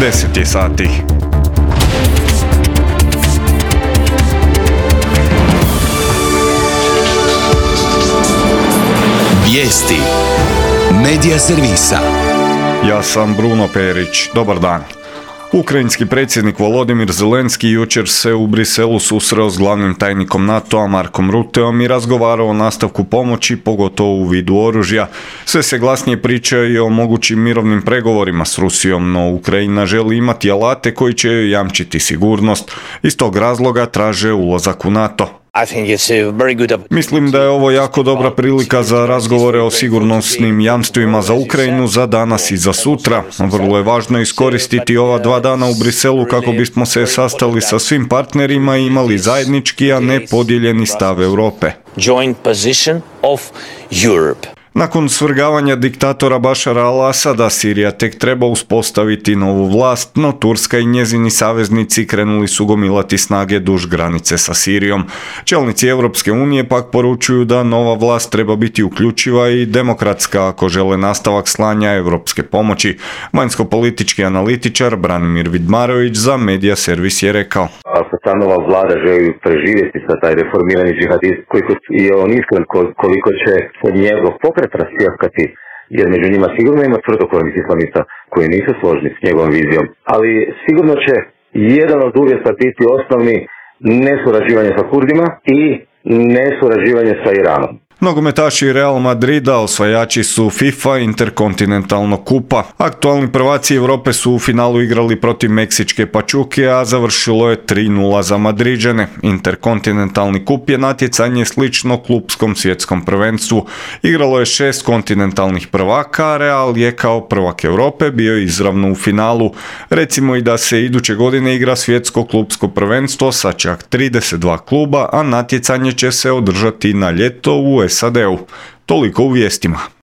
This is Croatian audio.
10 je sati. Vijesti Medija servisa. Ja sam Bruno Perić. Dobar dan. Ukrajinski predsjednik Volodimir Zelenski jučer se u Briselu susreo s glavnim tajnikom NATO-a Markom Rutteom i razgovarao o nastavku pomoći, pogotovo u vidu oružja. Sve se glasnije priča i o mogućim mirovnim pregovorima s Rusijom, no Ukrajina želi imati alate koji će joj jamčiti sigurnost. Iz tog razloga traže ulazak u NATO. Mislim da je ovo jako dobra prilika za razgovore o sigurnosnim jamstvima za Ukrajinu za danas i za sutra. Vrlo je važno iskoristiti ova 2 dana u Briselu kako bismo se sastali sa svim partnerima i imali zajednički, a ne podijeljeni stav Europe. Nakon svrgavanja diktatora Bašara al-Asada, Sirija tek treba uspostaviti novu vlast, no Turska i njezini saveznici krenuli su gomilati snage duž granice sa Sirijom. Čelnici Europske unije pak poručuju da nova vlast treba biti uključiva i demokratska ako žele nastavak slanja europske pomoći. Vanjsko-politički analitičar Branimir Vidmarović za Medija servis je rekao: Ako ta nova vlada želi preživjeti sa taj reformirani džihadist, koliko je on iskren, koliko će od njegov pokret rascijapkati, jer među njima sigurno ima tvrdokornih islamista koji nisu složni s njegovom vizijom. Ali sigurno će jedan od uvjeta biti osnovni nesurađivanje sa Kurdima i nesurađivanje sa Iranom. Nogometaši Real Madrida osvajači su FIFA Interkontinentalnog kupa. Aktualni prvaci Europe su u finalu igrali protiv meksičke Pachuke, a završilo je 3:0 za Madriđane. Interkontinentalni kup je natjecanje slično klupskom svjetskom prvenstvu. Igralo je 6 kontinentalnih prvaka, a Real je kao prvak Europe bio izravno u finalu. Recimo i da se iduće godine igra svjetsko klupsko prvenstvo sa čak 32 kluba, a natjecanje će se održati na ljeto u SAD-u. Toliko u vijestima.